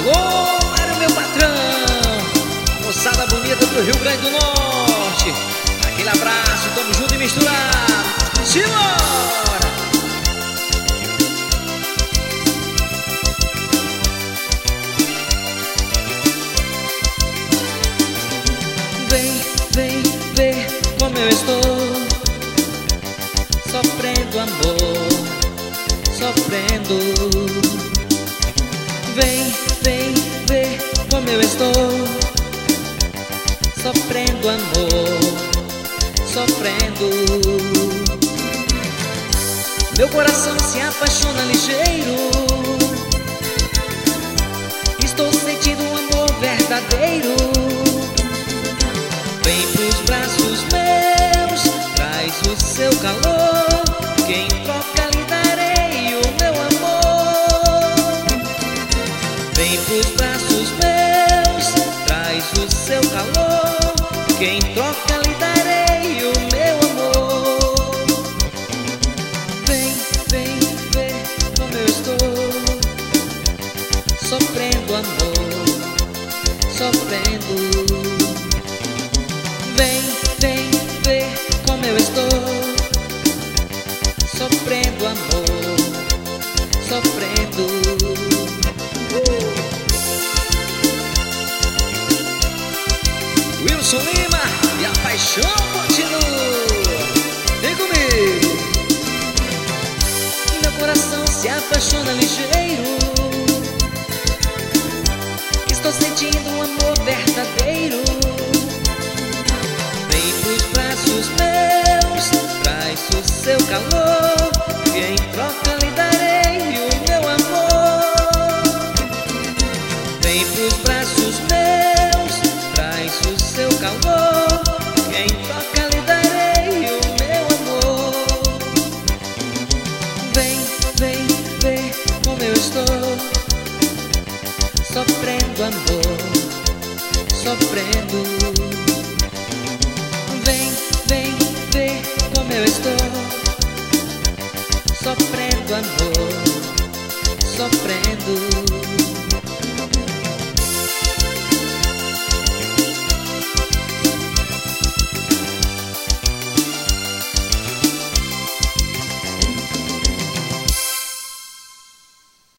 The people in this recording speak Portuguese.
Alô, Mário, meu patrão, moçada bonita do Rio Grande do Norte, aquele abraço, tamo junto e misturado. Simbora! Vem, vem ver como eu estou, sofrendo amor, sofrendo. Vem, vem ver como eu estou, sofrendo amor, sofrendo. Meu coração se apaixona ligeiro, estou sentindo um amor verdadeiro. Vem pros braços meus, traz o seu calor, que em troca lhe darei o meu amor. Vem pros braços meus, traz o seu calor, que em troca lhe darei o meu amor. Vem, vem ver como eu estou, sofrendo amor, sofrendo. Vem, vem ver como eu estou, sofrendo amor, sofrendo. Wilson Lima e a paixão continua. Vem comigo. Meu coração se apaixona ligeiro, estou sentindo um amor verdadeiro. Vem pros braços meus, traz o seu calor, que em troca lhe darei o meu amor. Vem pros braços meus, traz o seu calor, que em troca lhe darei o meu amor. Vem, vem ver como eu estou, sofrendo amor, sofrendo.